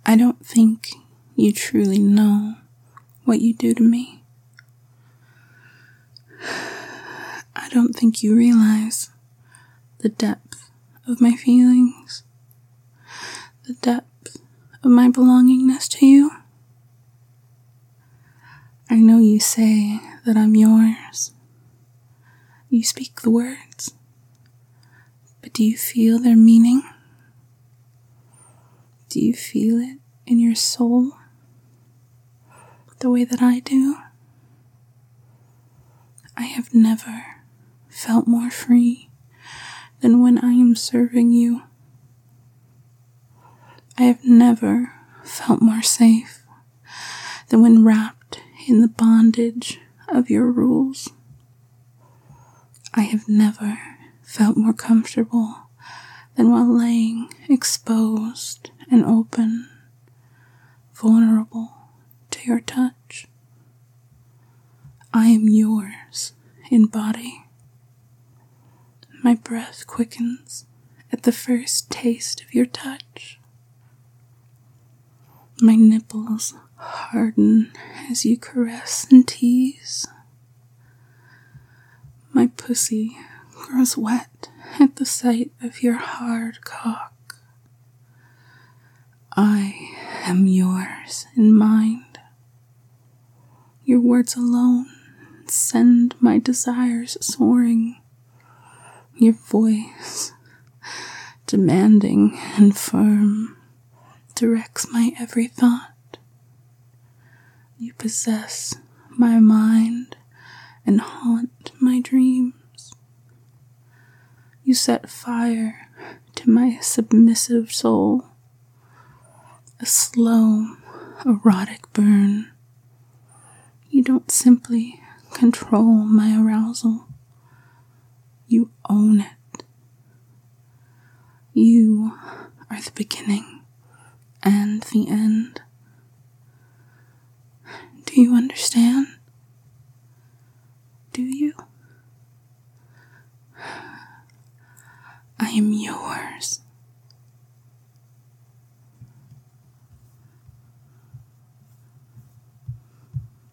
I don't think you truly know what you do to me. I don't think you realize the depth of my feelings, the depth of my belongingness to you. I know you say that I'm yours. You speak the words, but do you feel their meaning? Do you feel it in your soul the way that I do? I have never felt more free than when I am serving you. I have never felt more safe than when wrapped in the bondage of your rules. I have never felt more comfortable than while laying exposed and open, vulnerable to your touch. I am yours in body. My breath quickens at the first taste of your touch. My nipples harden as you caress and tease. My pussy grows wet at the sight of your hard cock. I am yours in mind. Your words alone send my desires soaring. Your voice, demanding and firm, directs my every thought. You possess my mind and haunt my dreams. You set fire to my submissive soul, a slow, erotic burn. You don't simply control my arousal, you own it. You are the beginning and the end. Do you understand? Do you? I am yours.